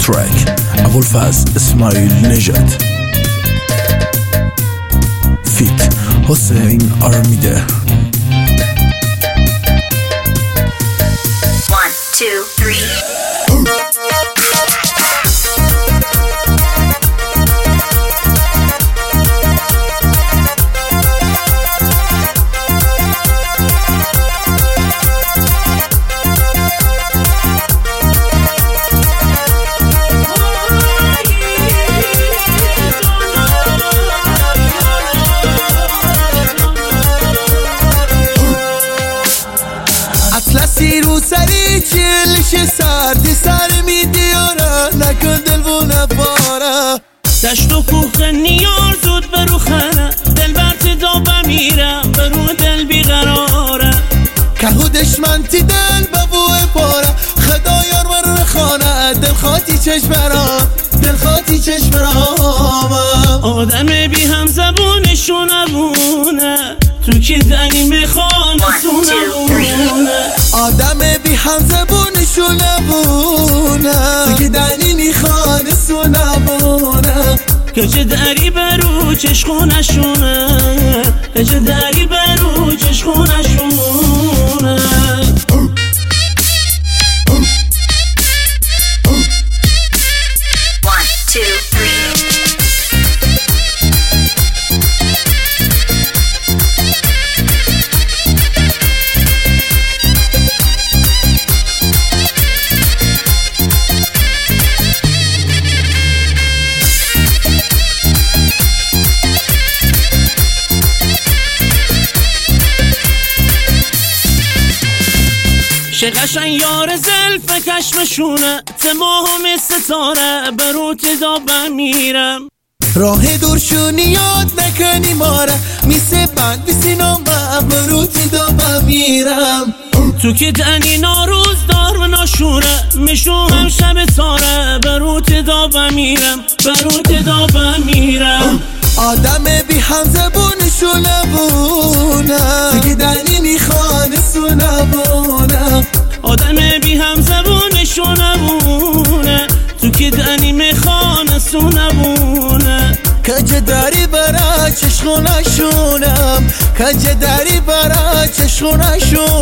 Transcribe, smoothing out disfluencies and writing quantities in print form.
تراك ابوالفضل اسماعیل نژاد فیت حسین آرمیده. 1 2 3 اطلسی رو سری چلش سردی سر میدیاره نکن دل و نباره دشت و کوه نیار زود برو خانه دل برت دا بمیرم برو دل بیقراره که دشمن تی دل ببوه پاره خدا یار برو خانه دل خاطی چشم رام آدم بی هم زبونشون نبونه تو که دنی میخوان سونبونه آدم بی هم زبونشون نبونه تو که دنی میخوان سونبونه کجه دری برو چشخونشونه کجه دری برو چشخونشونه 1 2 شقشن یار زلف کشمشونه تماهم ستاره بروت دا بمیرم راه دورشونی یاد نکنی ماره میسه بند بیسینام بروت دا بمیرم تو که دنی ناروز دار و ناشوره میشو هم شب ساره بروت دا بمیرم آدم بی هم زبونشو نبونه تو که دنی میخوان سونبونه آدم بی هم زبونشو نبونه تو که دنی میخوان سونبونه کجه داری برا چشخونشونم کجه داری برا چشخونشونم